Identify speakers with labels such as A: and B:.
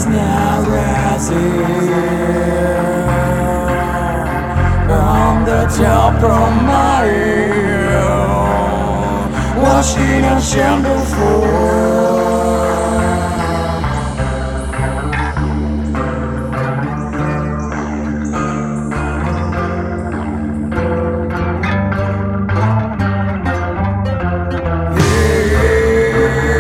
A: now rising on the top of my hill, watching a shadow fall.